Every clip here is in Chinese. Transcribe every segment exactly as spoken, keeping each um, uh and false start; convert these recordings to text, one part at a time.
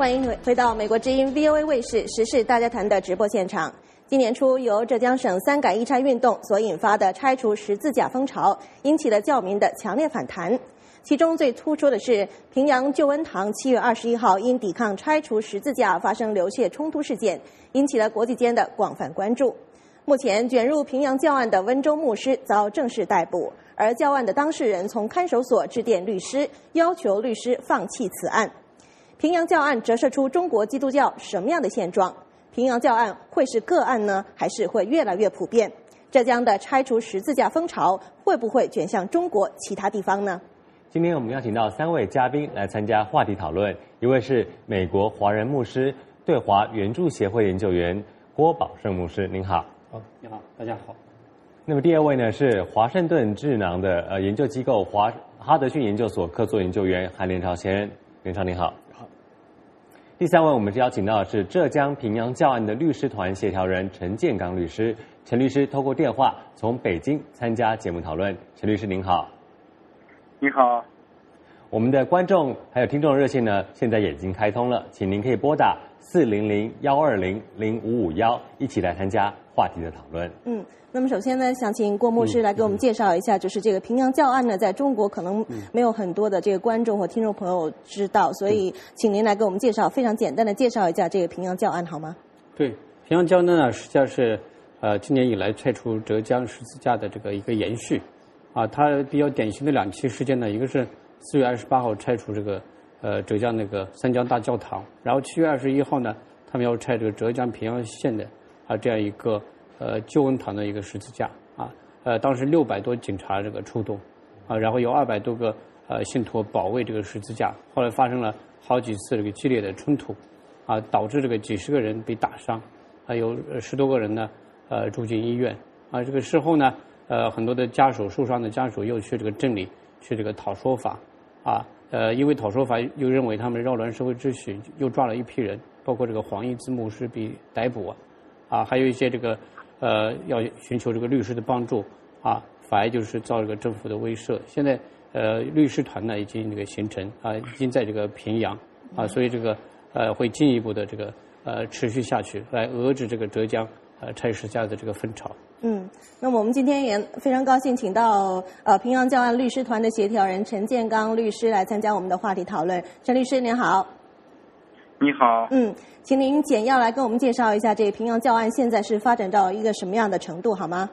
欢迎回到美国之音 V O A 卫视时事大家谈的直播现场。今年初，由浙江省三改一拆运动所引发的拆除十字架风潮，引起了教民的强烈反弹。其中最突出的是，平阳救恩堂七月二十一号因抵抗拆除十字架发生流血冲突事件，引起了国际间的广泛关注。目前，卷入平阳教案的温州牧师遭正式逮捕，而教案的当事人从看守所致电律师，要求律师放弃此案。平阳教案折射出中国基督教什么样的现状？平阳教案会是个案呢，还是会越来越普遍？浙江的拆除十字架风潮会不会卷向中国其他地方呢？ 今天我们邀请到三位嘉宾来参加话题讨论，一位是美国华人牧师、对华援助协会研究员郭宝胜牧师，您好。 好，你好，大家好。 那么第二位呢是华盛顿智囊的呃研究机构华哈德逊研究所客座研究员韩连超先生，连超您好。 好。 第三位我们是邀请到的是浙江平阳教案的律师团协调人陈建刚律师，陈律师透过电话从北京参加节目讨论。陈律师您好。 你好。 我们的观众还有听众热线呢，现在也已经开通了，请您可以拨打四零零幺二零零五五幺，一起来参加话题的讨论。 嗯，那么首先呢，想请郭牧师来给我们介绍一下，就是这个平阳教案呢，在中国可能没有很多的这个观众或听众朋友知道，所以请您来给我们介绍，非常简单的介绍一下这个平阳教案好吗？ 对，平阳教案呢，实际上是呃今年以来拆除浙江十字架的这个一个延续。啊，它比较典型的两期事件呢，一个是四月二十八号拆除这个呃浙江那个三江大教堂，然后七月二十一号呢，他们要拆这个浙江平阳县的啊这样一个呃救恩堂的一个十字架啊，呃当时六百多警察这个出动啊，然后有二百多个呃信徒保卫这个十字架，后来发生了好几次这个激烈的冲突啊，导致这个几十个人被打伤，还有十多个人呢呃住进医院啊，这个事后呢。呃，很多的家属受伤的家属又去这个镇里去这个讨说法，啊，呃，因为讨说法又认为他们扰乱社会秩序，又抓了一批人，包括这个黄义之牧师被逮捕啊，啊，还有一些这个呃要寻求这个律师的帮助啊，反而就是遭这个政府的威慑。现在呃律师团呢已经这个形成啊，已经在这个平阳啊，所以这个呃会进一步的这个呃持续下去，来遏制这个浙江呃拆十字架的这个风潮。 嗯，那么我们今天也非常高兴请到呃平阳教案律师团的协调人陈建刚律师来参加我们的话题讨论。陈律师您好。 你好。 嗯，请您简要来跟我们介绍一下这个平阳教案现在是发展到一个什么样的程度好吗？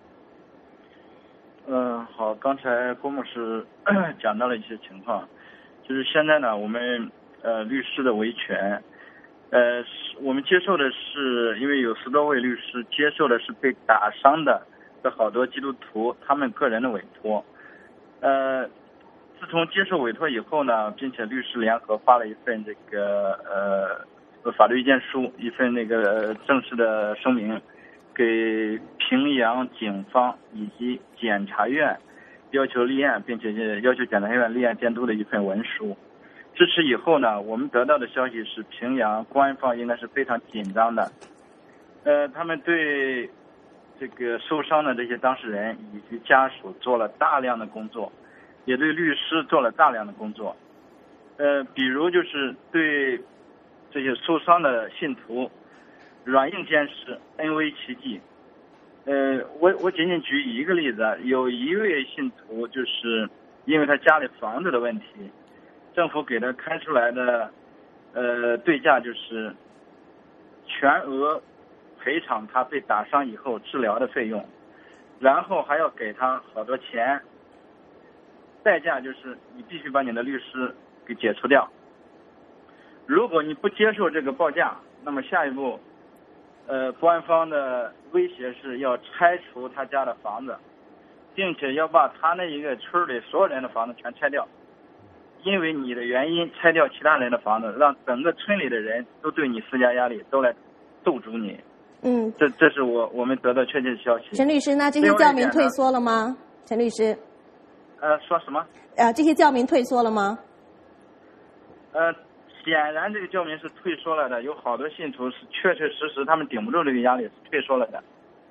嗯、呃，好，刚才郭牧师讲到了一些情况，就是现在呢，我们呃律师的维权。呃，我们接受的是，因为有十多位律师接受的是被打伤的的好多基督徒他们个人的委托。呃，自从接受委托以后呢，并且律师联合发了一份这个呃法律意见书，一份那个正式的声明，给平阳警方以及检察院要求立案，并且要求检察院立案监督的一份文书。支持以后呢，我们得到的消息是平阳官方应该是非常紧张的，呃，他们对这个受伤的这些当事人以及家属做了大量的工作，也对律师做了大量的工作，呃，比如就是对这些受伤的信徒软硬兼施，恩威齐济。呃，我我仅仅举一个例子，有一位信徒就是因为他家里房子的问题。政府给他开出来的，呃，对价就是全额赔偿他被打伤以后治疗的费用，然后还要给他好多钱，代价就是你必须把你的律师给解除掉。如果你不接受这个报价，那么下一步，呃，官方的威胁是要拆除他家的房子，并且要把他那一个村里所有人的房子全拆掉。因为你的原因拆掉其他人的房子，让整个村里的人都对你施加压力，都来斗逐你。 嗯， 这这是我我们得到确切的消息。 陈律师，那这些教民退缩了吗？陈律师。 呃，说什么？ 呃，这些教民退缩了吗？ 呃，显然这个教民是退缩了的，有好多信徒是确确实实他们顶不住这个压力，是退缩了的。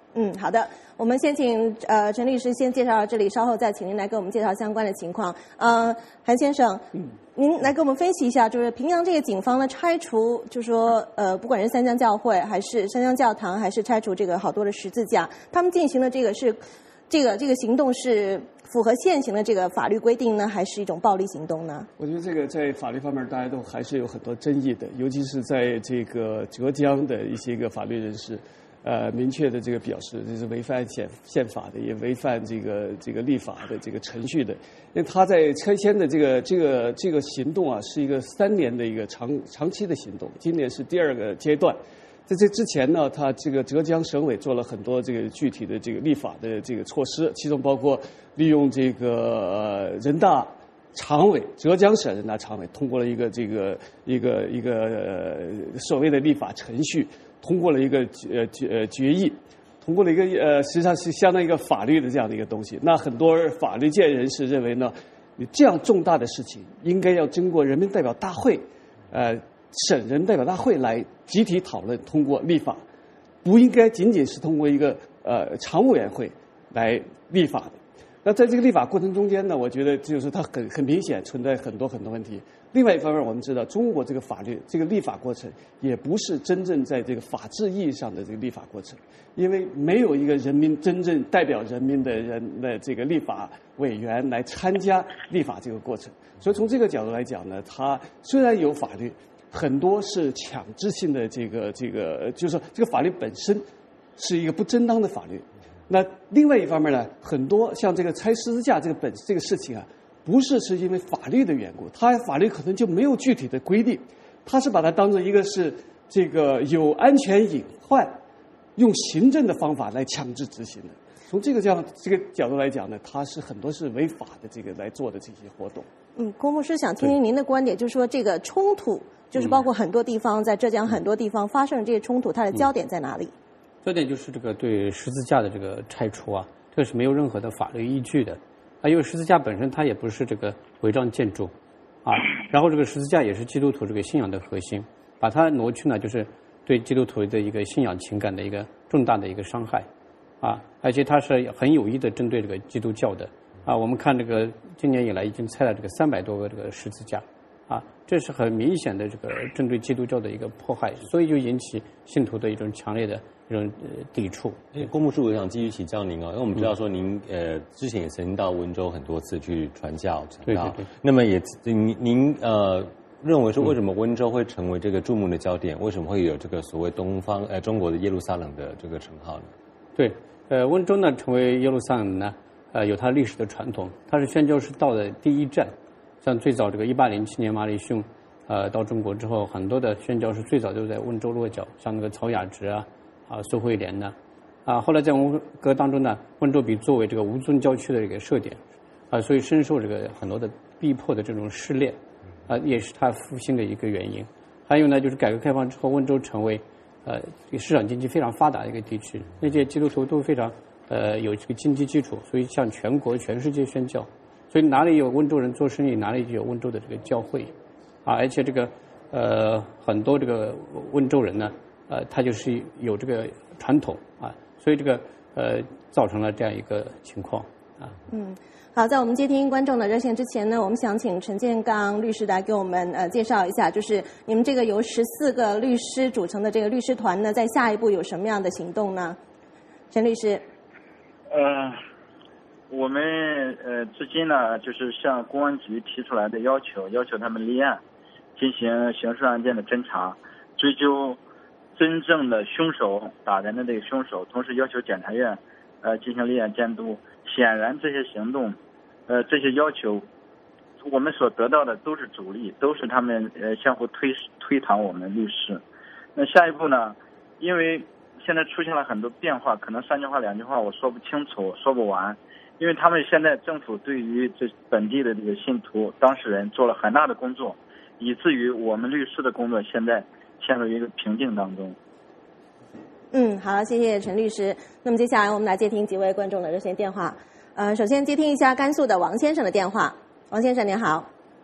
嗯，好的，我们先请呃陈律师先介绍到这里，稍后再请您来给我们介绍相关的情况。呃，韩先生，嗯，您来给我们分析一下，就是平阳这个警方呢拆除，就说呃，不管是三江教会还是三江教堂，还是拆除这个好多的十字架，他们进行的这个是这个这个行动是符合现行的这个法律规定呢，还是一种暴力行动呢？ 我觉得这个在法律方面大家都还是有很多争议的，尤其是在这个浙江的一些个法律人士。呃，明确的这个表示，这是违反宪宪法的，也违反这个这个立法的这个程序的。因为他在拆迁的这个这个这个行动啊，是一个三年的一个长长期的行动，今年是第二个阶段。在这之前呢，他这个浙江省委做了很多这个具体的这个立法的这个措施，其中包括利用这个呃人大常委，浙江省人大常委通过了一个这个一个一个呃所谓的立法程序。通过了一个呃决决议，通过了一个呃，实际上是相当于一个法律的这样的一个东西。那很多法律界人士认为呢，你这样重大的事情应该要经过人民代表大会，呃，省人代表大会来集体讨论通过立法，不应该仅仅是通过一个呃常务委员会来立法的。那在这个立法过程中间呢，我觉得就是它很很明显存在很多很多问题。另外一方面，我们知道中国这个法律这个立法过程也不是真正在这个法治意义上的这个立法过程，因为没有一个人民真正代表人民的人的这个立法委员来参加立法这个过程。所以从这个角度来讲呢，它虽然有法律，很多是强制性的这个这个，就是说这个法律本身是一个不正当的法律。那另外一方面呢，很多像这个拆十字架这个本这个事情啊，不是是因为法律的缘故，它法律可能就没有具体的规定，它是把它当做一个是这个有安全隐患，用行政的方法来强制执行的。从这个这样这个角度来讲呢，它是很多是违法的这个来做的这些活动。 嗯，郭牧师想听听您的观点，就是说这个冲突，就是包括很多地方，在浙江很多地方发生这些冲突，它的焦点在哪里？ 焦点就是这个对十字架的这个拆除啊，这个是没有任何的法律依据的啊，因为十字架本身它也不是这个违章建筑啊，然后这个十字架也是基督徒这个信仰的核心，把它挪去呢，就是对基督徒的一个信仰情感的一个重大的一个伤害啊，而且它是很有意的针对这个基督教的啊，我们看这个今年以来已经拆了这个三百多个这个十字架啊，这是很明显的这个针对基督教的一个迫害，所以就引起信徒的一种强烈的一种呃抵触。 郭牧师，我想继续请教您哦，因为我们知道说您呃之前也曾经到温州很多次去传教讲道， 对对对。 那么也您您呃认为说为什么温州会成为这个注目的焦点？为什么会有这个所谓东方呃中国的耶路撒冷的这个称号呢？ 对，呃温州呢成为耶路撒冷呢，呃有它历史的传统，它是宣教士道的第一站。像最早这个一八零七年马里逊呃到中国之后，很多的宣教士最早就在温州落脚，像那个曹雅直啊。啊，苏慧莲呢？啊，后来在文革当中呢，温州被作为这个无宗教区的这个设点，啊，所以深受这个很多的逼迫的这种试炼，啊，也是它复兴的一个原因。还有呢，就是改革开放之后，温州成为呃市场经济非常发达的一个地区，那些基督徒都非常呃有这个经济基础，所以向全国全世界宣教。所以哪里有温州人做生意，哪里就有温州的这个教会，啊，而且这个呃很多这个温州人呢。呃，他就是有这个传统啊，所以这个呃造成了这样一个情况啊。 嗯，好，在我们接听观众的热线之前呢，我们想请陈建刚律师来给我们呃介绍一下，就是你们这个由十四个律师组成的这个律师团呢，在下一步有什么样的行动呢？陈律师。 呃，我们呃至今呢，就是向公安局提出来的要求，要求他们立案，进行刑事案件的侦查，追究。真正的凶手打人的这个凶手，同时要求检察院呃进行立案监督。显然这些行动呃这些要求我们所得到的都是阻力，都是他们呃相互推推搪我们律师。那下一步呢，因为现在出现了很多变化，可能三句话两句话我说不清楚说不完，因为他们现在政府对于这本地的这个信徒当事人做了很大的工作，以至于我们律师的工作现在陷入一个瓶颈当中。 嗯，好，谢谢陈律师。那么接下来我们来接听几位观众的热线电话。呃，首先接听一下甘肃的王先生的电话。王先生您好。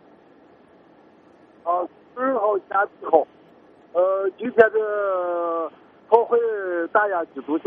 啊，十号加几号？呃，今天的教会打压基督教，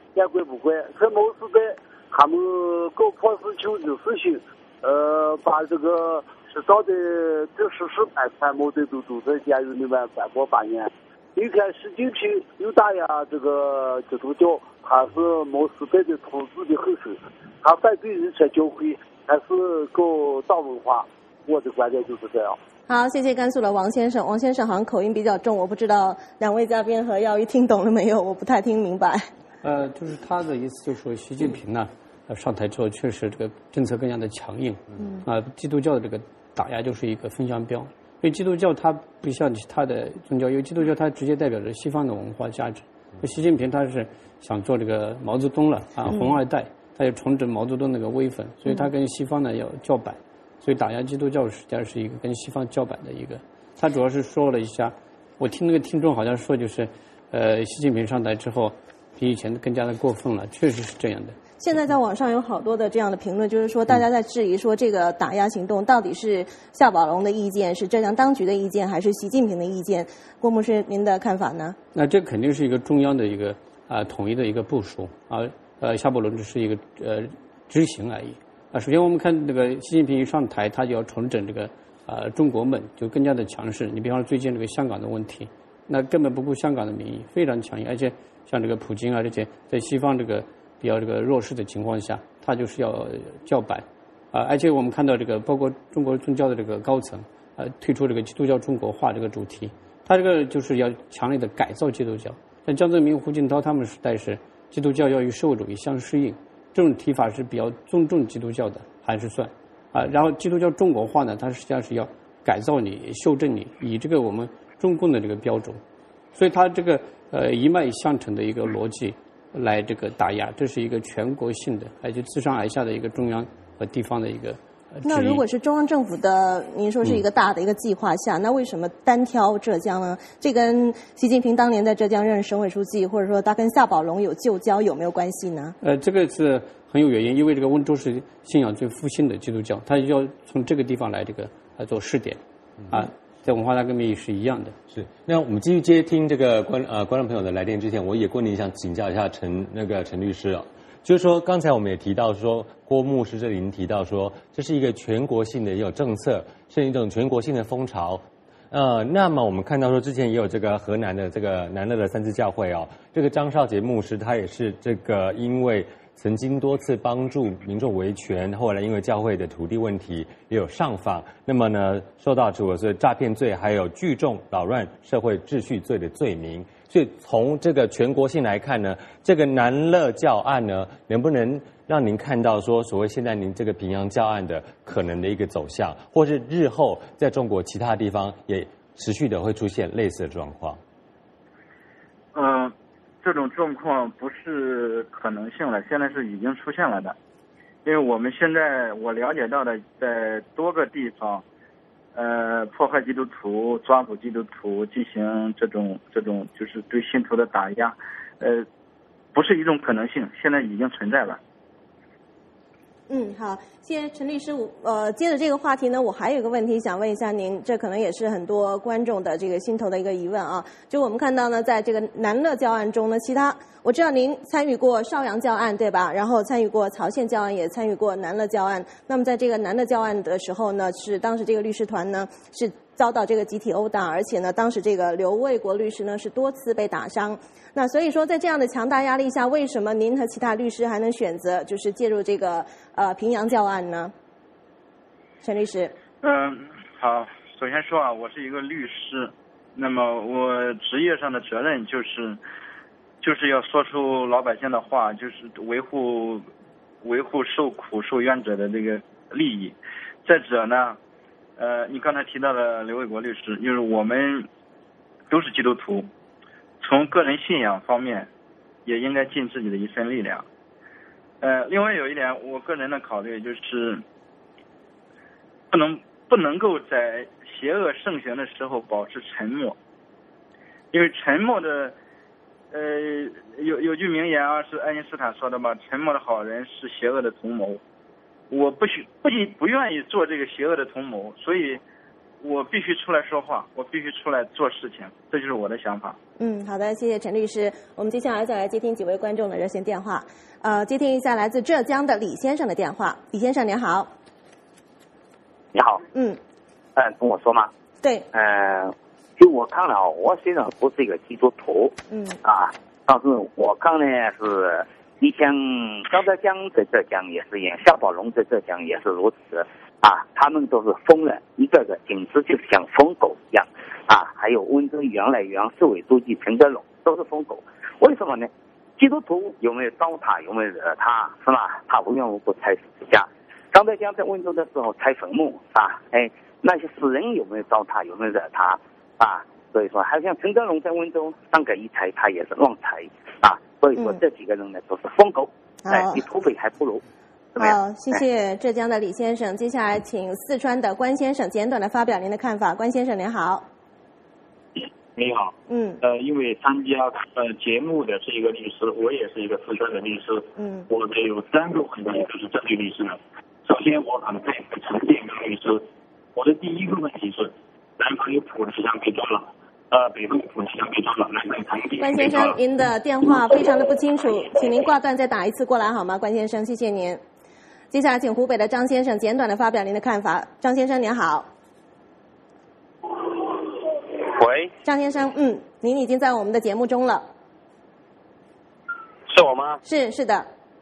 也管不管。在某时代，他们搞破事求的事情，呃，把这个迟早的这实施办参谋的都都在监狱里面关过八年。你看习近平又打压这个基督教，他是毛时代的统治的后手，他反对人才教会，还是搞党文化。我的观点就是这样。 好，谢谢甘肃的王先生。王先生好像口音比较重，我不知道两位嘉宾和耀一听懂了没有？我不太听明白。 呃，就是他的意思，就是说习近平呢，呃，上台之后确实这个政策更加的强硬。嗯。啊、呃，基督教的这个打压就是一个风向标。因为基督教它不像其他的宗教，因为基督教它直接代表着西方的文化价值。习近平他是想做这个毛泽东了啊，红二代，他要重整毛泽东那个威风，所以他跟西方呢要叫板，所以打压基督教实际上是一个跟西方叫板的一个。他主要是说了一下，我听那个听众好像说就是，呃，习近平上台之后比以前更加的过分了，确实是这样的。 现在在网上有好多的这样的评论，就是说大家在质疑说这个打压行动到底是夏宝龙的意见，是浙江当局的意见，还是习近平的意见？郭牧师，您的看法呢？ 那这肯定是一个中央的一个啊、呃、统一的一个部署啊，呃，夏宝龙只是一个呃执行而已啊。首先我们看这个习近平一上台，他就要重整这个啊、呃、中国梦，就更加的强势。你比方说最近这个香港的问题，那根本不顾香港的民意，非常强硬，而且像这个普京啊这些在西方这个比较这个弱势的情况下，他就是要叫板啊、呃，而且我们看到这个包括中国宗教的这个高层呃推出这个基督教中国化这个主题，他这个就是要强烈的改造基督教。像江泽民、胡锦涛他们时代是基督教要与社会主义相适应，这种提法是比较尊重基督教的，还是算啊？然后基督教中国化呢，它实际上是要改造你、修正你，以这个我们中共的这个标准，所以它这个呃一脉相承的一个逻辑来这个打压，这是一个全国性的，而且自上而下的一个中央和地方的一个。 那如果是中央政府的，您说是一个大的一个计划下，嗯、那为什么单挑浙江呢？这跟习近平当年在浙江任省委书记，或者说他跟夏宝龙有旧交有没有关系呢？ 呃，这个是很有原因，因为这个温州是信仰最复兴的基督教，他要从这个地方来这个来做试点，啊，在文化大革命也是一样的。 是。那我们继续接听这个观呃观众朋友的来电之前，我也过年想请教一下陈那个陈律师啊。就是说，刚才我们也提到说，郭牧师这里您提到说，这是一个全国性的一种政策，是一种全国性的风潮。呃，那么我们看到说，之前也有这个河南的这个南乐的三自教会哦，这个张少杰牧师他也是这个因为曾经多次帮助民众维权，后来因为教会的土地问题也有上访，那么呢受到除了是诈骗罪，还有聚众扰乱社会秩序罪的罪名。所以从这个全国性来看呢，这个南乐教案呢，能不能让您看到说，所谓现在您这个平阳教案的可能的一个走向，或是日后在中国其他地方也持续的会出现类似的状况？ 嗯、呃，这种状况不是可能性了，现在是已经出现了的。因为我们现在我了解到的，在多个地方。呃，迫害基督徒、抓捕基督徒，进行这种这种就是对信徒的打压，呃，不是一种可能性，现在已经存在了。 嗯，好，谢谢陈律师。呃，接着这个话题呢，我还有一个问题想问一下您，这可能也是很多观众的这个心头的一个疑问啊。就我们看到呢，在这个南乐教案中呢，其他我知道您参与过邵阳教案，对吧？然后参与过曹县教案，也参与过南乐教案。那么在这个南乐教案的时候呢，是当时这个律师团呢是遭到这个集体殴打，而且呢，当时这个刘卫国律师呢是多次被打伤。那所以说，在这样的强大压力下，为什么您和其他律师还能选择就是介入这个呃平阳教案呢？陈律师。 嗯，好，首先说啊，我是一个律师，那么我职业上的责任就是就是要说出老百姓的话，就是维护维护受苦受冤者的这个利益。再者呢，呃，你刚才提到的刘卫国律师，就是我们都是基督徒。从个人信仰方面，也应该尽自己的一份力量。呃，另外有一点，我个人的考虑就是，不能不能够在邪恶盛行的时候保持沉默，因为沉默的，呃，有有句名言啊，是爱因斯坦说的嘛，沉默的好人是邪恶的同谋。我不许不不愿意做这个邪恶的同谋，所以我必须出来说话，我必须出来做事情，这就是我的想法。 嗯，好的，谢谢陈律师。我们接下来再来接听几位观众的热线电话。呃，接听一下来自浙江的李先生的电话。李先生您好。 你好。 嗯。 嗯，跟我说吗？ 对。 呃，就我看了啊，我虽然不是一个基督徒， 嗯， 啊，但是我看呢是，你像张德江在浙江也是一样，夏宝龙在浙江也是如此。啊，他们都是疯人，一个个简直就像疯狗一样啊！还有温州原来原市委书记陈德龙都是疯狗，为什么呢？基督徒有没有糟蹋，有没有惹他，是吧？他无缘无故拆十字架。张德江在温州的时候拆坟墓啊，哎，那些死人有没有糟蹋，有没有惹他啊？所以说，还像陈德龙在温州上个一拆，他也是乱拆啊。所以说，这几个人呢都是疯狗，哎、嗯，比土匪还不如。 好，谢谢浙江的李先生。接下来请四川的关先生简短的发表您的看法。关先生您好。 你好。 嗯。 呃，因为参加呃节目的是一个律师，我也是一个四川的律师。 嗯。 我的有三个问题就是针对律师的。首先，我很佩服陈建刚律师。我的第一个问题是，南方有普吉乡被抓了，呃，北方有普吉乡被抓了，南方长津。 关先生，您的电话非常的不清楚，请您挂断再打一次过来好吗？关先生，谢谢您。接下来请湖北的张先生简短的发表您的看法。张先生您好。 喂。 张先生，嗯，您已经在我们的节目中了。 是我吗？ 是是的。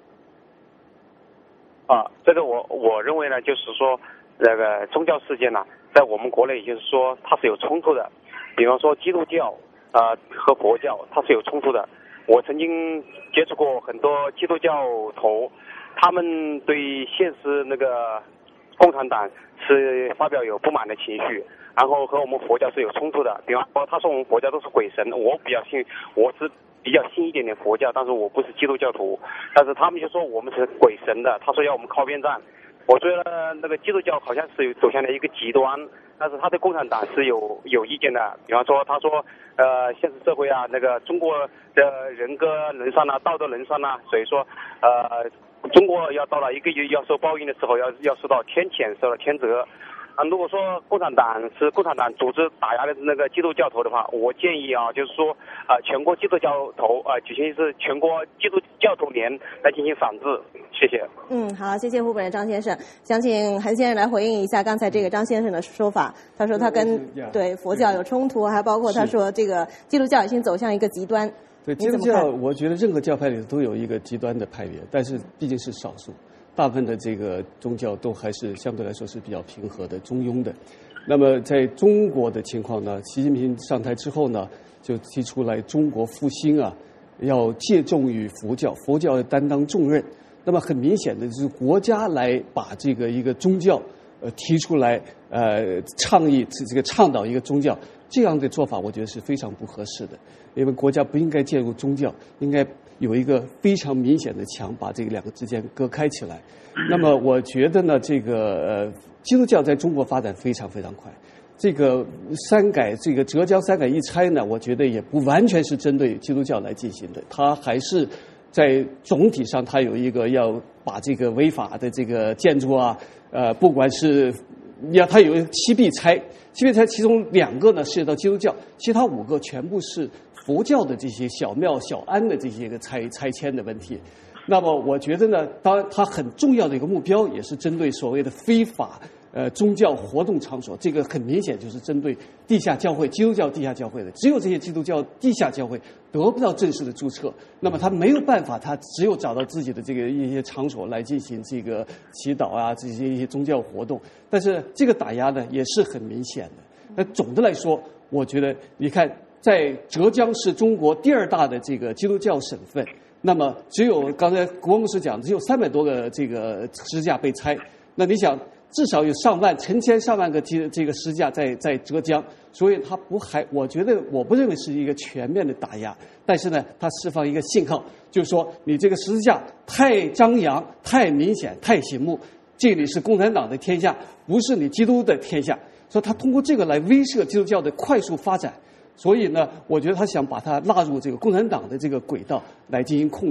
啊，这个我我认为呢，就是说那个宗教事件呢，在我们国内就是说它是有冲突的，比方说基督教啊、呃、和佛教它是有冲突的。我曾经接触过很多基督教徒。他们对现实那个共产党是发表有不满的情绪，然后和我们佛教是有冲突的。比方说，他说我们佛教都是鬼神，我比较信，我是比较信一点点佛教，但是我不是基督教徒。但是他们就说我们是鬼神的，他说要我们靠边站。我觉得那个基督教好像是走向了一个极端，但是他对共产党是有有意见的。比方说，他说，呃，现实社会啊，那个中国的人格沦丧啊，道德沦丧啊，所以说，呃。中国要到了一个要受报应的时候，要要受到天谴，受到天责。啊，如果说共产党是共产党组织打压的那个基督教徒的话，我建议啊，就是说啊、呃，全国基督教徒啊、呃，举行一次全国基督教徒年来进行反制。谢谢。 嗯，好，谢谢湖北的张先生。想请韩先生来回应一下刚才这个张先生的说法。他说他跟对佛教有冲突，还包括他说这个基督教已经走向一个极端。 对基督教，我觉得任何教派里都有一个极端的派别，但是毕竟是少数，大部分的这个宗教都还是相对来说是比较平和的、中庸的。那么在中国的情况呢，习近平上台之后呢，就提出来中国复兴啊，要借重于佛教，佛教要担当重任。那么很明显的就是国家来把这个一个宗教呃提出来，呃倡议这个倡导一个宗教，这样的做法我觉得是非常不合适的。因为国家不应该介入宗教，应该有一个非常明显的墙把这个两个之间隔开起来。那么我觉得呢，这个呃基督教在中国发展非常非常快。这个三改，这个浙江三改一拆呢，我觉得也不完全是针对基督教来进行的，它还是在总体上它有一个要把这个违法的这个建筑啊，呃，不管是要它有七必拆，七必拆其中两个呢涉及到基督教，其他五个全部是佛教的这些小庙小庵的这些个拆拆迁的问题。那么我觉得呢，当然它很重要的一个目标也是针对所谓的非法呃宗教活动场所，这个很明显就是针对地下教会、基督教地下教会的。只有这些基督教地下教会得不到正式的注册，那么他没有办法，他只有找到自己的这个一些场所来进行这个祈祷啊，这些一些宗教活动。但是这个打压呢也是很明显的。那总的来说，我觉得你看，在浙江是中国第二大的这个基督教省份。那么只有刚才国牧师讲，只有三百多个这个十字架被拆。那你想，至少有上万、成千上万个这这个十字架在在浙江，所以它不还，我觉得我不认为是一个全面的打压，但是呢，它释放一个信号，就是说你这个十字架太张扬、太明显、太醒目，这里是共产党的天下，不是你基督的天下。所以他通过这个来威慑基督教的快速发展。所以呢，我觉得他想把它纳入这个共产党的这个轨道来进行控制。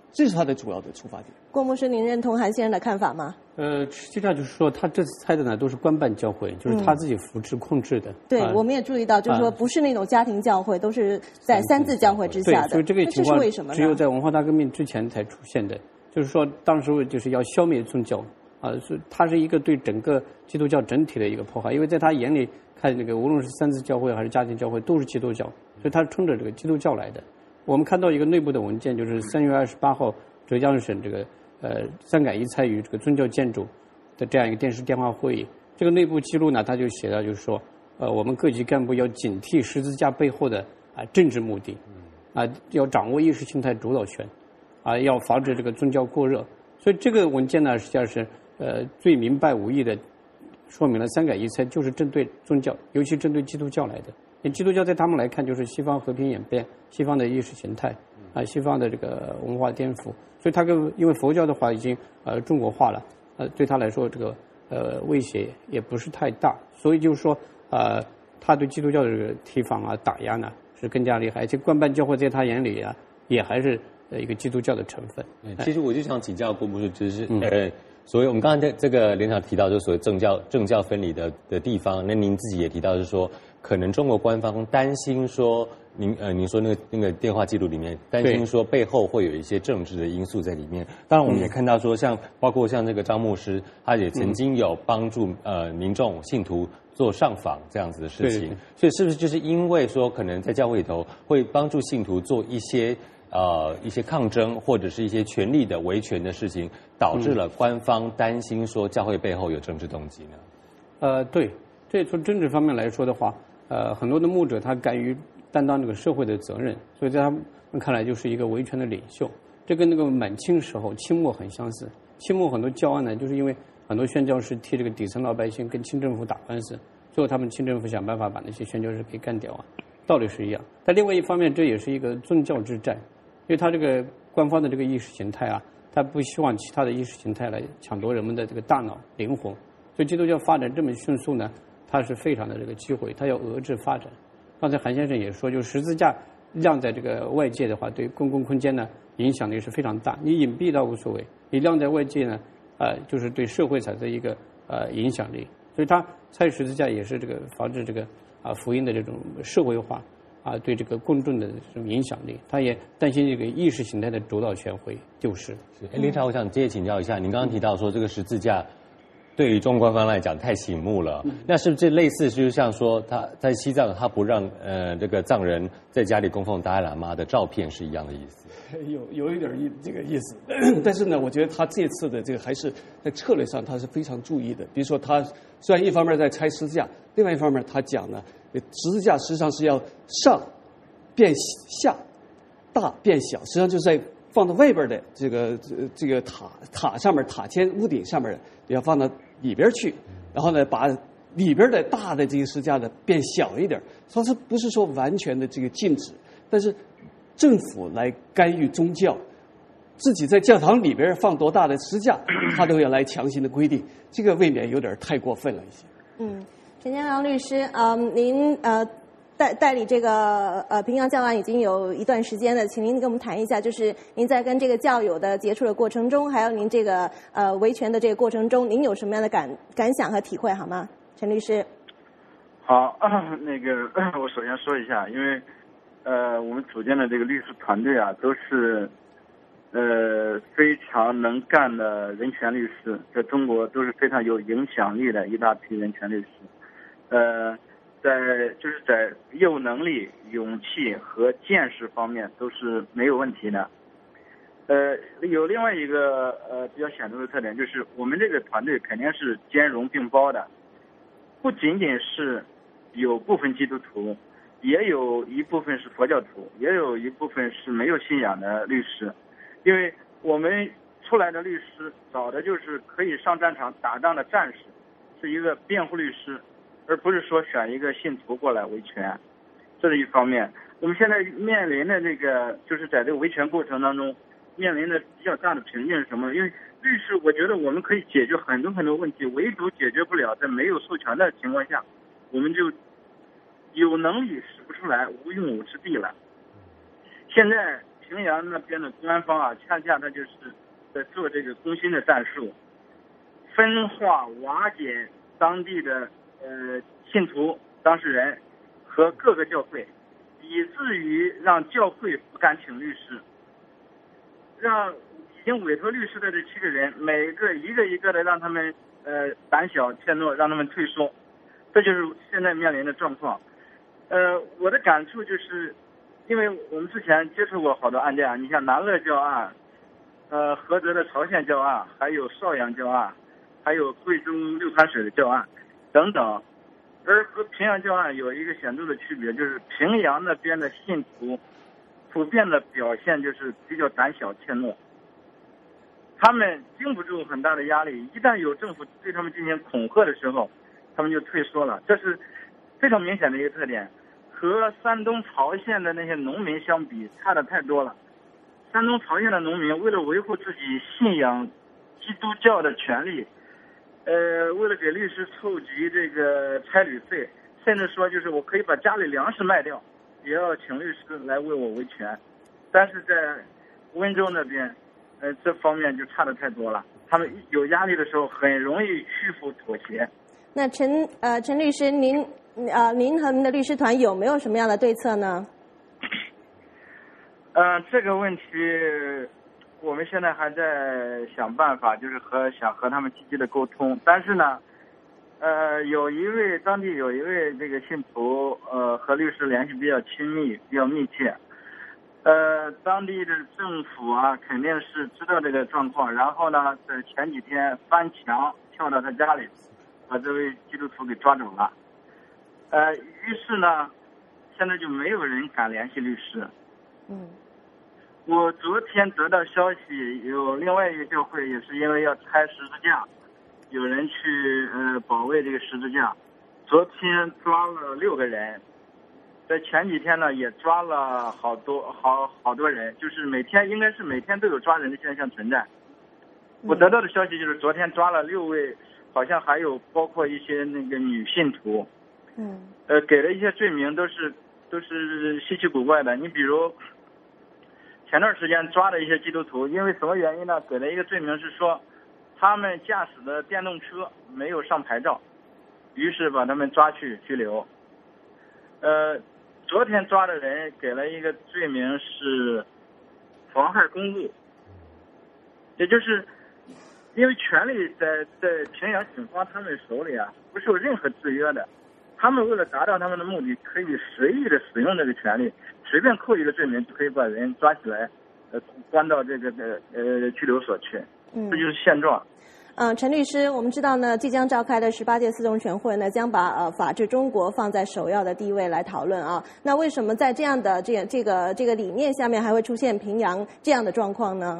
这是他的主要的出发点。 郭牧师，您认同韩先生的看法吗？ 呃，实际上就是说，他这次拆的呢都是官办教会，就是他自己扶持控制的。 嗯、对、 啊， 我们也注意到，就是说不是那种家庭教会，都是在三自教会之下的。 对，所以这个情况这是为什么呢？ 只有在文化大革命之前才出现的。就是说，当时就是要消灭宗教啊，是它是一个对整个基督教整体的一个迫害，因为在他眼里看那个无论是三自教会还是家庭教会都是基督教，所以他是冲着这个基督教来的。我们看到一个内部的文件，就是三月二十八号浙江省这个呃三改一拆与这个宗教建筑的这样一个电视电话会议，这个内部记录呢，他就写到就是说，呃，我们各级干部要警惕十字架背后的啊、呃、政治目的，啊、呃，要掌握意识形态主导权，啊、呃，要防止这个宗教过热。所以这个文件呢，实际上是呃最明白无疑的说明了三改一拆就是针对宗教，尤其针对基督教来的。因为基督教在他们来看就是西方和平演变，西方的意识形态啊、呃，西方的这个文化颠覆，所以他跟因为佛教的话已经呃中国化了，呃对他来说这个呃威胁也不是太大，所以就是说呃他对基督教的这个提防啊打压呢是更加厉害，而且官办教会在他眼里啊也还是呃一个基督教的成分。 其实我就想请教郭牧师，就是嗯、呃。所以我们刚才这这个连长提到，就是所谓政教政教分离的的地方，那您自己也提到，是说可能中国官方担心说，您呃您说那个那个电话记录里面担心说背后会有一些政治的因素在里面。当然我们也看到说像，像包括像这个张牧师，他也曾经有帮助呃民众信徒做上访这样子的事情。对对对，所以是不是就是因为说可能在教会里头会帮助信徒做一些呃一些抗争或者是一些权力的维权的事情，导致了官方担心说教会背后有政治动机呢？ 呃，对，这从政治方面来说的话，呃，很多的牧者他敢于担当这个社会的责任，所以在他们看来就是一个维权的领袖。这跟那个满清时候清末很相似。清末很多教案呢，就是因为很多宣教士替这个底层老百姓跟清政府打官司，最后他们清政府想办法把那些宣教士给干掉啊，道理是一样。但另外一方面，这也是一个宗教之战。因为他这个官方的这个意识形态啊，他不希望其他的意识形态来抢夺人们的这个大脑灵魂，所以基督教发展这么迅速呢，它是非常的这个机会，它要遏制发展。刚才韩先生也说，就十字架亮在这个外界的话，对公共空间呢影响力是非常大。你隐蔽倒无所谓，你亮在外界呢，呃，就是对社会产生一个呃影响力。所以他拆十字架也是这个防止这个啊、呃、福音的这种社会化。啊，对这个公众的这种影响力，他也担心这个意识形态的主导权会丢失。 哎，林超，我想接着请教一下，您刚刚提到说这个十字架对于中国官方来讲太醒目了，嗯、那是不是类似就是像说他在西藏他不让呃这个藏人在家里供奉达赖喇嘛的照片是一样的意思？ 有有一点意这个意思，但是呢，我觉得他这次的这个还是在策略上他是非常注意的。比如说，他虽然一方面在拆十字架，另外一方面他讲呢，十字架实际上是要上变下，大变小，实际上就是在放到外边的这个这个塔塔上面，塔尖屋顶上面的要放到里边去，然后呢，把里边的大的这个十字架呢变小一点。它是不是说完全的这个禁止？但是政府来干预宗教，自己在教堂里边放多大的十字架，他都要来强行的规定，这个未免有点太过分了一些。 嗯，陈建良律师，嗯，您呃代代理这个呃平阳教案已经有一段时间了，请您跟我们谈一下，就是您在跟这个教友的接触的过程中，还有您这个呃维权的这个过程中，您有什么样的感感想和体会，好吗？陈律师。 好，那个我首先说一下，因为。呃，我们组建的这个律师团队啊，都是呃非常能干的人权律师，在中国都是非常有影响力的一大批人权律师。呃，在就是在业务能力、勇气和见识方面都是没有问题的。呃，有另外一个呃比较显著的特点，就是我们这个团队肯定是兼容并包的，不仅仅是有部分基督徒。也有一部分是佛教徒，也有一部分是没有信仰的律师，因为我们出来的律师找的就是可以上战场打仗的战士，是一个辩护律师，而不是说选一个信徒过来维权，这是一方面。我们现在面临的这个就是在这个维权过程当中面临的比较大的瓶颈是什么？因为律师，我觉得我们可以解决很多很多问题，唯独解决不了在没有授权的情况下，我们就有能力使不出来，无用武之地了。现在平阳那边的官方啊，恰恰他就是在做这个攻心的战术，分化瓦解当地的呃信徒当事人和各个教会，以至于让教会不敢请律师，让已经委托律师的这七个人每个一个一个的让他们呃胆小怯懦，让他们退缩，这就是现在面临的状况。呃，我的感触就是，因为我们之前接触过好多案件啊，你像南乐教案，呃，菏泽的朝鲜教案，还有邵阳教案，还有贵州六盘水的教案等等，而和平阳教案有一个显著的区别，就是平阳那边的信徒普遍的表现就是比较胆小怯懦，他们经不住很大的压力，一旦有政府对他们进行恐吓的时候，他们就退缩了，这是非常明显的一个特点，和山东曹县的那些农民相比差的太多了。山东曹县的农民为了维护自己信仰基督教的权利，呃，为了给律师凑集这个差旅费，甚至说就是我可以把家里粮食卖掉，也要请律师来为我维权。但是在温州那边，呃，这方面就差的太多了。他们有压力的时候，很容易屈服妥协。 那陈呃陈律师，您呃您和您的律师团有没有什么样的对策呢？ 呃，这个问题我们现在还在想办法，就是和想和他们积极的沟通。但是呢，呃，有一位当地有一位这个信徒，呃，和律师联系比较亲密，比较密切。呃，当地的政府啊，肯定是知道这个状况，然后呢，在前几天翻墙跳到他家里，把这位基督徒给抓走了。呃，于是呢，现在就没有人敢联系律师。 嗯。 我昨天得到消息，有另外一个教会也是因为要拆十字架，有人去呃保卫这个十字架，昨天抓了六个人，在前几天呢也抓了好多好好多人，就是每天应该是每天都有抓人的现象存在。我得到的消息就是昨天抓了六位，好像还有包括一些那个女信徒， 嗯， 呃，给了一些罪名都是都是稀奇古怪的。你比如前段时间抓的一些基督徒，因为什么原因呢？给了一个罪名是说他们驾驶的电动车没有上牌照，于是把他们抓去拘留。呃，昨天抓的人给了一个罪名是妨害公务，也就是因为权力在在平阳警方他们手里啊，不受任何制约的，他们为了达到他们的目的，可以随意的使用这个权利，随便扣一个罪名就可以把人抓起来，呃，关到这个呃呃拘留所去， 嗯， 这就是现状。 嗯，陈律师，我们知道呢，即将召开的十八届四中全会呢，将把呃法治中国放在首要的地位来讨论啊。那为什么在这样的这这个这个理念下面，还会出现平阳这样的状况呢？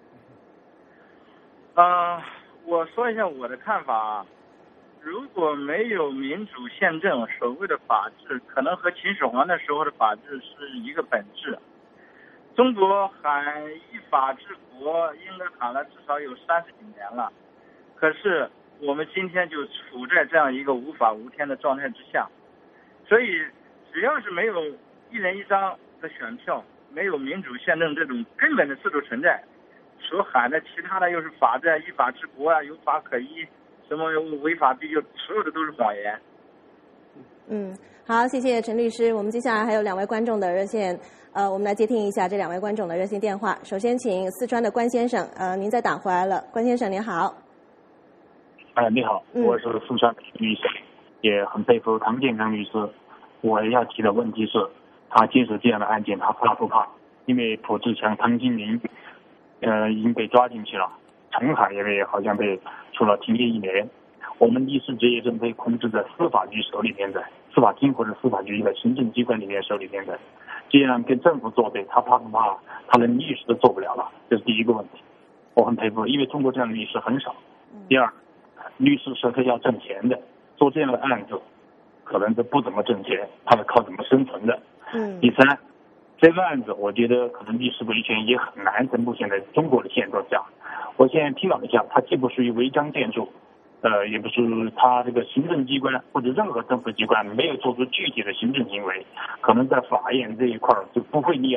啊、呃，我说一下我的看法啊。如果没有民主宪政，所谓的法治可能和秦始皇那时候的法治是一个本质。中国喊依法治国，应该喊了至少有三十几年了。可是我们今天就处在这样一个无法无天的状态之下，所以只要是没有一人一张的选票，没有民主宪政这种根本的制度存在，所喊的其他的又是法治、依法治国啊，有法可依，什么违法必究，所有的都是谎言。 嗯，好，谢谢陈律师。我们接下来还有两位观众的热线，呃，我们来接听一下这两位观众的热线电话。首先，请四川的关先生，呃，您再打回来了，关先生您好。 哎，你好，我是四川律师，也很佩服唐建刚律师。我要提的问题是，他接手这样的案件，他怕不怕？因为朴志强、汤金明，呃，已经被抓进去了，陈海也被好像被处了停业一年。我们律师职业证被控制在司法局手里面的，司法厅或者司法局的行政机关里面手里面的，这样跟政府作对，他怕不怕？他连律师都做不了了，这是第一个问题。我很佩服，因为中国这样的律师很少。第二，律师是要挣钱的，做这样的案子可能都不怎么挣钱，他是靠怎么生存的。 嗯。 第三，这个案子我觉得可能律师维权也很难，在目前的中国的现状下。我现在批判一下，它既不属于违章建筑，呃，也不是他这个行政机关或者任何政府机关没有做出具体的行政行为，可能在法院这一块就不会立案。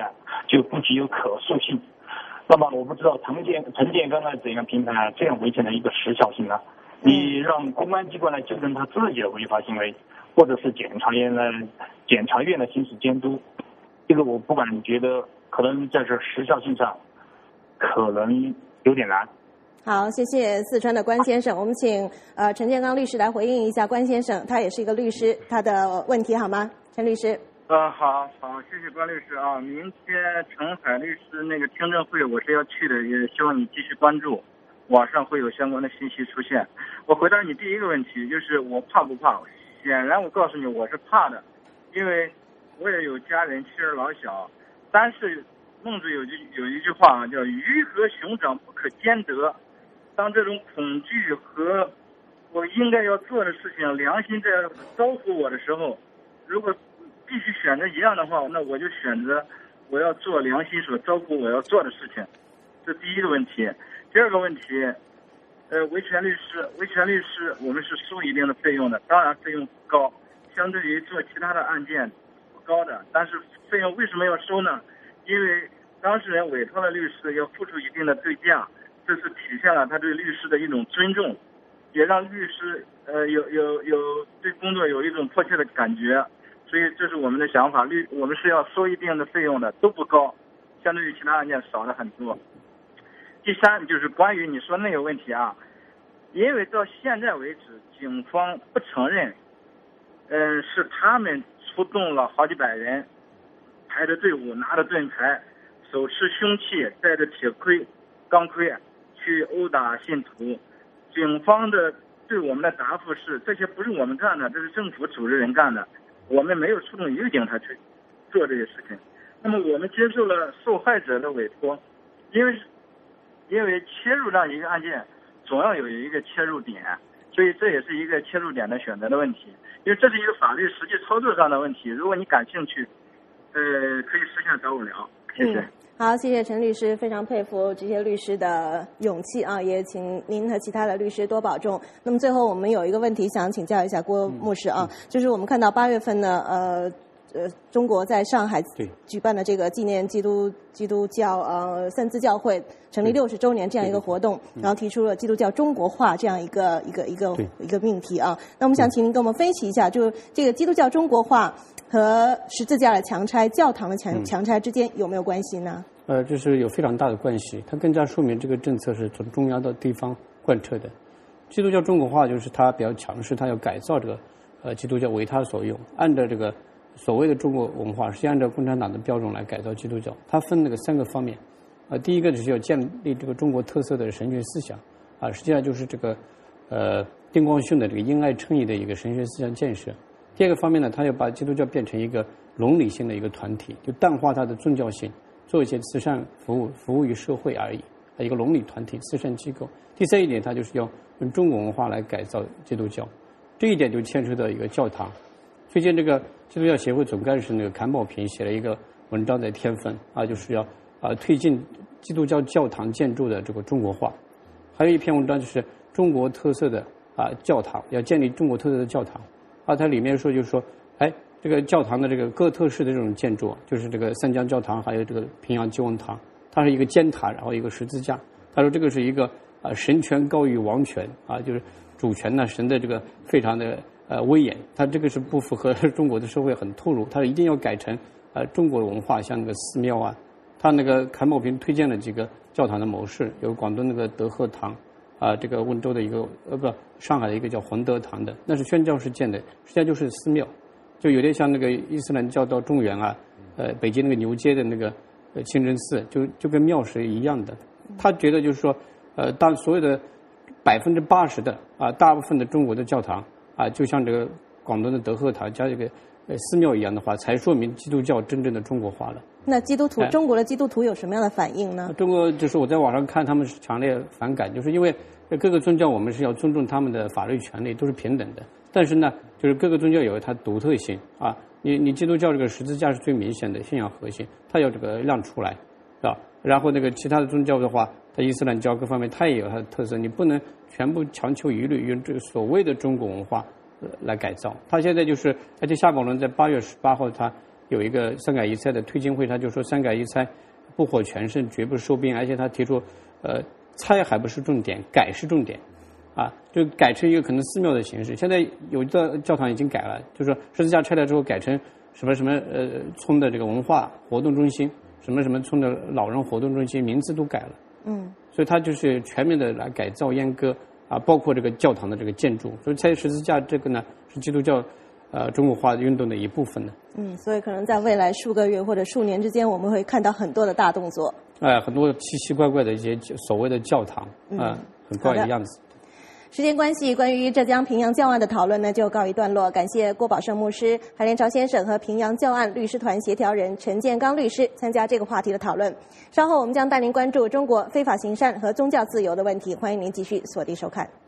就不具有可塑性。那么我不知道陈建陈建刚的怎样评判这样维权的一个时效性呢？你让公安机关来纠正他自己的违法行为，或者是检察院来检察院的行使监督，这个我不管觉得可能在这时效性上可能有点难。 好，谢谢四川的关先生。我们请呃陈建刚律师来回应一下关先生，他也是一个律师，他的问题好吗？陈律师。 呃，好好，谢谢关律师啊。明天陈海律师那个听证会我是要去的，也希望你继续关注，网上会有相关的信息出现。我回答你第一个问题，就是我怕不怕？显然我告诉你我是怕的，因为我也有家人，妻儿老小。但是孟子有句有一句话啊，叫鱼和熊掌不可兼得。当这种恐惧和我应该要做的事情，良心在招呼我的时候，如果必须选择一样的话，那我就选择我要做良心所招呼我要做的事情。这第一个问题。第二个问题，呃，维权律师，维权律师我们是收一定的费用的，当然费用不高，相对于做其他的案件不高的，但是费用为什么要收呢？因为当事人委托了律师要付出一定的对价，这是体现了他对律师的一种尊重，也让律师呃有有有对工作有一种迫切的感觉。所以这是我们的想法，律我们是要收一定的费用的，都不高，相对于其他案件少了很多。第三就是关于你说那个问题啊，因为到现在为止，警方不承认，嗯、呃，是他们出动了好几百人，排着队伍，拿着盾牌，手持凶器，带着铁盔、钢盔去殴打信徒。警方的对我们的答复是，这些不是我们干的，这是政府组织人干的。我们没有出动一个警察去做这些事情。那么我们接受了受害者的委托，因为因为切入这样一个案件，总要有一个切入点，所以这也是一个切入点的选择的问题。因为这是一个法律实际操作上的问题。如果你感兴趣，呃，可以私下找我聊。谢谢。 嗯好，谢谢陈律师，非常佩服这些律师的勇气啊！也请您和其他的律师多保重。那么最后我们有一个问题想请教一下郭牧师啊，嗯嗯、就是我们看到八月份呢，呃呃，中国在上海举办的这个纪念基督基督教呃三自教会成立六十周年这样一个活动，然后提出了基督教中国化这样一个一个一个一个命题啊。那我们想请您跟我们分析一下，就这个基督教中国化和十字架的强拆、教堂的强强拆之间有没有关系呢？ 呃，这是有非常大的关系，它更加说明这个政策是从中央到地方贯彻的。基督教中国化就是它比较强势，它要改造这个呃基督教为它所用，按照这个所谓的中国文化，实际按照共产党的标准来改造基督教。它分那个三个方面，呃，第一个就是要建立这个中国特色的神学思想，啊，实际上就是这个呃丁光训的这个因爱称义的一个神学思想建设。第二个方面呢，他要把基督教变成一个伦理性的一个团体，就淡化它的宗教性，做一些慈善服务，服务于社会而已，一个伦理团体、慈善机构。第三一点，它就是要用中国文化来改造基督教，这一点就牵扯到一个教堂。最近这个基督教协会总干事那个坎宝平写了一个文章在天分啊，就是要啊推进基督教教堂建筑的这个中国化。还有一篇文章就是中国特色的啊教堂，要建立中国特色的教堂。啊，它里面说就是说，哎，这个教堂的这个哥特式的这种建筑，就是这个三江教堂，还有这个平阳救恩堂，它是一个尖塔，然后一个十字架。他说这个是一个啊神权高于王权啊，就是主权呢，神的这个非常的呃威严，它这个是不符合中国的社会很透露，它一定要改成呃中国的文化，像那个寺庙啊。他那个坎宝平推荐了几个教堂的模式，有广东那个德和堂。啊，这个温州的一个呃不，上海的一个叫洪德堂的，那是宣教士建的，实际上就是寺庙，就有点像那个伊斯兰教到中原啊，呃，北京那个牛街的那个呃清真寺，就就跟庙是一样的。他觉得就是说，呃，当所有的百分之八十的啊，大部分的中国的教堂啊，就像这个广东的德和堂加这个呃寺庙一样的话，才说明基督教真正的中国化了。 那基督徒，哎、中国的基督徒有什么样的反应呢？ 中国就是我在网上看，他们是强烈反感，就是因为各个宗教我们是要尊重他们的法律权利，都是平等的。但是呢，就是各个宗教有它独特性啊。你你基督教这个十字架是最明显的信仰核心，它要这个亮出来，是吧？然后那个其他的宗教的话，它伊斯兰教各方面它也有它的特色，你不能全部强求一律用这个所谓的中国文化、呃、来改造。他现在就是，而且夏宝龙在八月十八号他有一个三改一拆的推进会，他就说三改一拆不获全胜，绝不收兵，而且他提出，呃，拆还不是重点，改是重点，啊，就改成一个可能寺庙的形式。现在有的教堂已经改了，就是说十字架拆了之后改成什么什么呃村的这个文化活动中心，什么什么村的老人活动中心，名字都改了。嗯，所以他就是全面的来改造阉割啊，包括这个教堂的这个建筑。所以拆十字架这个呢，是基督教呃中国化运动的一部分呢。 嗯，所以可能在未来数个月或者数年之间，我们会看到很多的大动作。 哎、呃，很多奇奇怪怪的一些所谓的教堂啊、 嗯呃，很怪的样子。 时间关系，关于浙江平阳教案的讨论呢，就告一段落。感谢郭宝胜牧师、韩连朝先生和平阳教案律师团协调人陈建刚律师参加这个话题的讨论。稍后我们将带您关注中国非法行善和宗教自由的问题，欢迎您继续锁定收看。